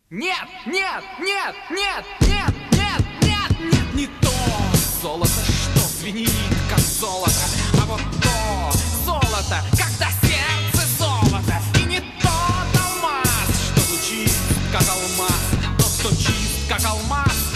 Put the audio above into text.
Нет, нет, нет, нет, нет, нет, нет, нет, не то золото, что звенит, как золото, а вот то золото, когда сердце золото, и не тот алмаз, что звучит, как алмаз, тот, кто чист, как алмаз.